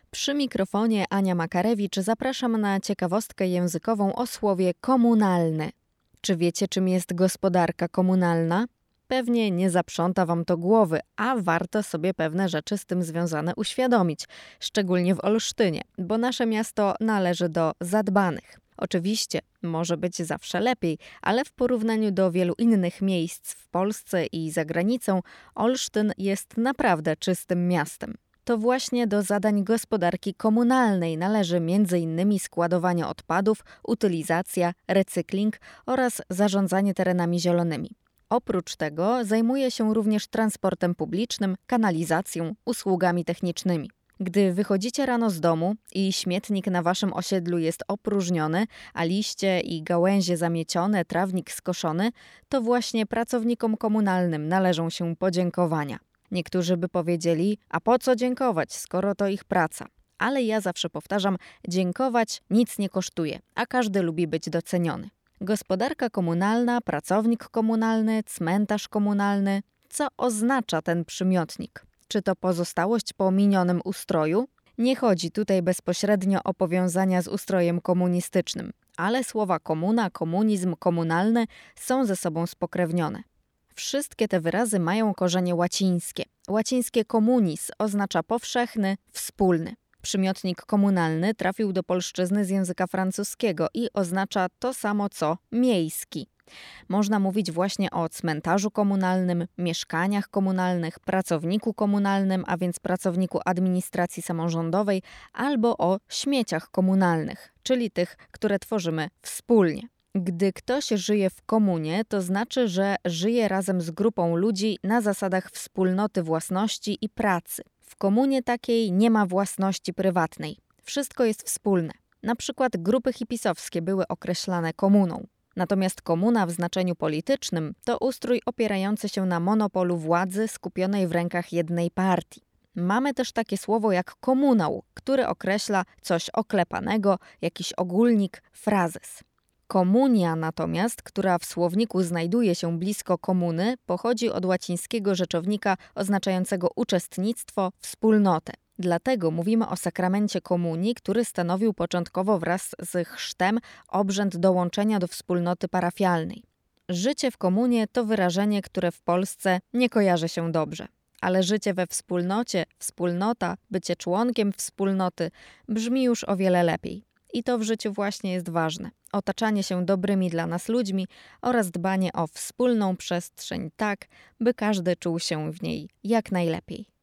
Przy mikrofonie Ania Makarewicz zapraszam na ciekawostkę językową o słowie komunalny. Czy wiecie, czym jest gospodarka komunalna? Pewnie nie zaprząta wam to głowy, a warto sobie pewne rzeczy z tym związane uświadomić, szczególnie w Olsztynie, bo nasze miasto należy do zadbanych. Oczywiście, może być zawsze lepiej, ale w porównaniu do wielu innych miejsc w Polsce i za granicą, Olsztyn jest naprawdę czystym miastem. To właśnie do zadań gospodarki komunalnej należy m.in. składowanie odpadów, utylizacja, recykling oraz zarządzanie terenami zielonymi. Oprócz tego zajmuje się również transportem publicznym, kanalizacją, usługami technicznymi. Gdy wychodzicie rano z domu i śmietnik na waszym osiedlu jest opróżniony, a liście i gałęzie zamiecione, trawnik skoszony, to właśnie pracownikom komunalnym należą się podziękowania. Niektórzy by powiedzieli, a po co dziękować, skoro to ich praca? Ale ja zawsze powtarzam, dziękować nic nie kosztuje, a każdy lubi być doceniony. Gospodarka komunalna, pracownik komunalny, cmentarz komunalny. Co oznacza ten przymiotnik? Czy to pozostałość po minionym ustroju? Nie chodzi tutaj bezpośrednio o powiązania z ustrojem komunistycznym, ale słowa komuna, komunizm, komunalny są ze sobą spokrewnione. Wszystkie te wyrazy mają korzenie łacińskie. Łacińskie communis oznacza powszechny, wspólny. Przymiotnik komunalny trafił do polszczyzny z języka francuskiego i oznacza to samo co miejski. Można mówić właśnie o cmentarzu komunalnym, mieszkaniach komunalnych, pracowniku komunalnym, a więc pracowniku administracji samorządowej, albo o śmieciach komunalnych, czyli tych, które tworzymy wspólnie. Gdy ktoś żyje w komunie, to znaczy, że żyje razem z grupą ludzi na zasadach wspólnoty własności i pracy. W komunie takiej nie ma własności prywatnej. Wszystko jest wspólne. Na przykład grupy hipisowskie były określane komuną. Natomiast komuna w znaczeniu politycznym to ustrój opierający się na monopolu władzy skupionej w rękach jednej partii. Mamy też takie słowo jak komunał, który określa coś oklepanego, jakiś ogólnik, frazes. Komunia natomiast, która w słowniku znajduje się blisko komuny, pochodzi od łacińskiego rzeczownika oznaczającego uczestnictwo, wspólnotę. Dlatego mówimy o sakramencie komunii, który stanowił początkowo wraz z chrztem obrzęd dołączenia do wspólnoty parafialnej. Życie w komunie to wyrażenie, które w Polsce nie kojarzy się dobrze. Ale życie we wspólnocie, wspólnota, bycie członkiem wspólnoty brzmi już o wiele lepiej. I to w życiu właśnie jest ważne. Otaczanie się dobrymi dla nas ludźmi oraz dbanie o wspólną przestrzeń tak, by każdy czuł się w niej jak najlepiej.